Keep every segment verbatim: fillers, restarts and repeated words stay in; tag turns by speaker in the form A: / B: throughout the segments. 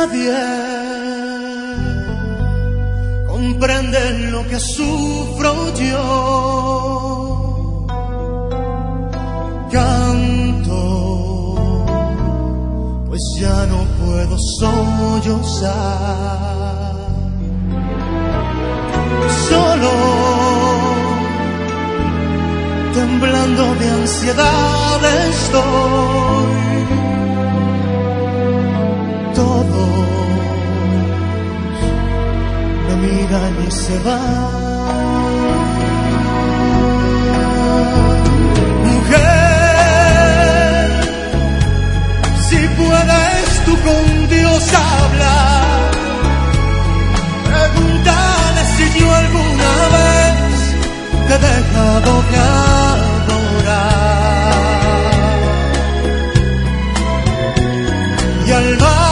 A: Nadie comprende lo que sufro yo. Canto, pues ya no puedo sollozar. Solo, temblando de ansiedad estoy. Todos me miran y se van. Mujer, si puedes tú con Dios hablar, pregúntale si yo alguna vez te he dejado de adorar. Y al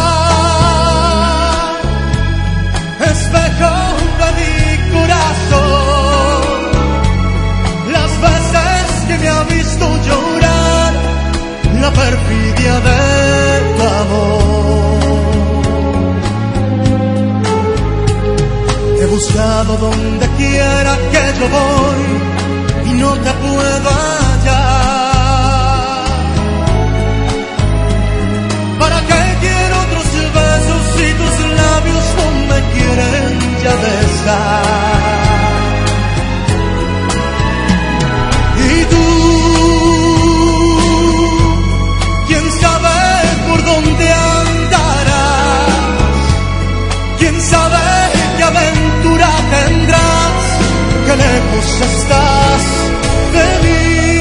A: mar, espejo de mi corazón, las veces que me ha visto llorar, la perfidia de tu amor. He buscado donde quiera que yo voy y no te puedo hallar. ¿Para qué quiero otros besos si tus labios no me quieren ya besar? Y tú, quién sabe por dónde andarás, quién sabe qué aventura tendrás, qué lejos estás de mí.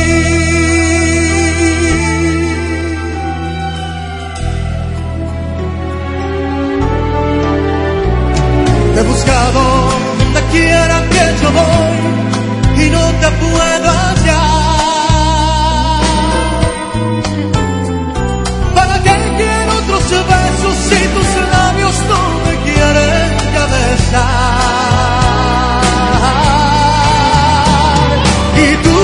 A: Te he buscado donde quiera que yo voy y no te puedo hallar. ¿Para qué quiero otros besos si tus labios no me quieren ya besar? Y tú,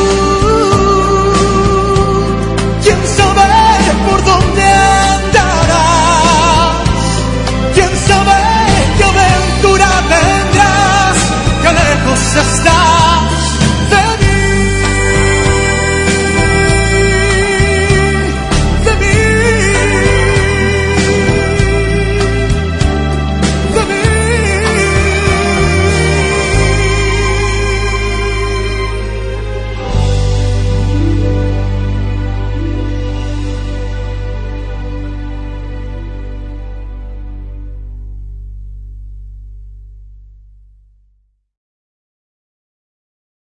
A: quién sabe por dónde andarás, quién sabe qué aventura tendrás, qué lejos estás